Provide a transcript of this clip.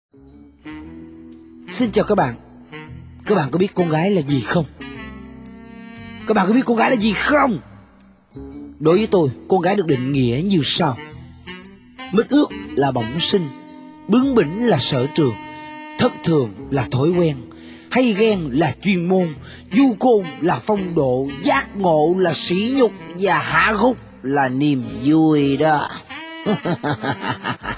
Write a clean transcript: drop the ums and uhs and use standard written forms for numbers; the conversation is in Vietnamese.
Xin chào các bạn. Các bạn có biết con gái là gì không? Các bạn có biết con gái là gì không? Đối với tôi, con gái được định nghĩa như sau: mít ướt là bẩm sinh, bướng bỉnh là sở trường, thất thường là thói quen, hay ghen là chuyên môn, du côn là phong độ, giác ngộ là sỉ nhục và hạ gục là niềm vui đó.